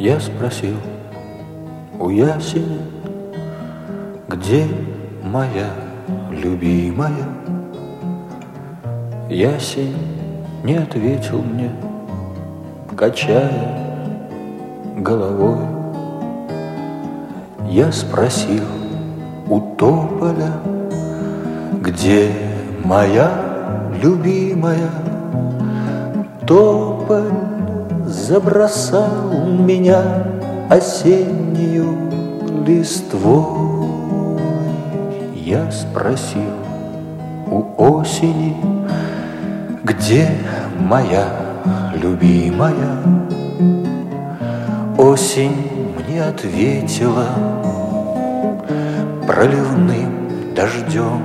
Я спросил у ясеня, где моя любимая. Ясень не ответил мне, качая головой. Я спросил у тополя, где моя любимая. Тополь забросал меня осеннюю листвой. Я спросил у осени, где моя любимая. Осень мне ответила проливным дождем.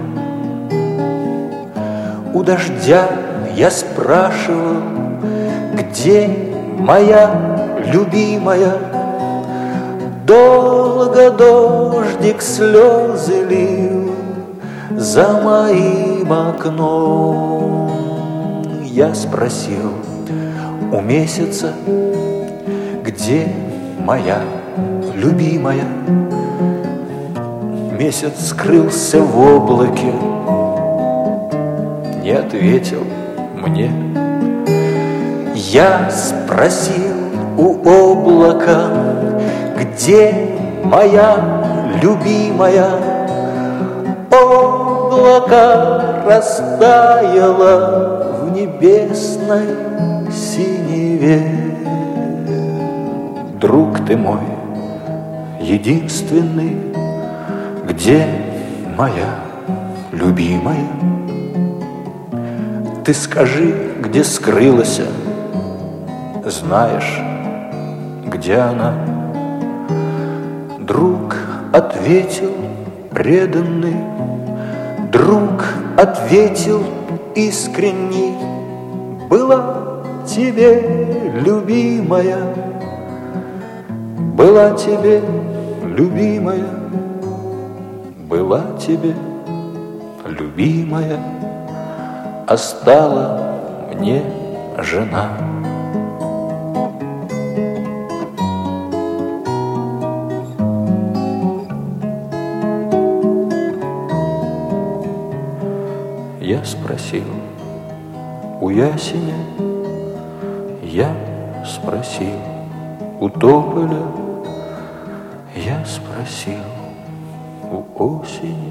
У дождя я спрашивал, где моя любимая. Долго дождик слезы лил за моим окном. Я спросил у месяца, где моя любимая. Месяц скрылся в облаке, не ответил мне. Я спросил у облака, где моя любимая. Облако растаяло в небесной синеве. Друг ты мой единственный, где моя любимая? Ты скажи, где скрылась, знаешь, где она? Друг ответил преданный, друг ответил искренний: была тебе любимая, была тебе любимая, была тебе любимая, а стала мне жена. Я спросил у ясеня, я спросил у тополя, я спросил у осени.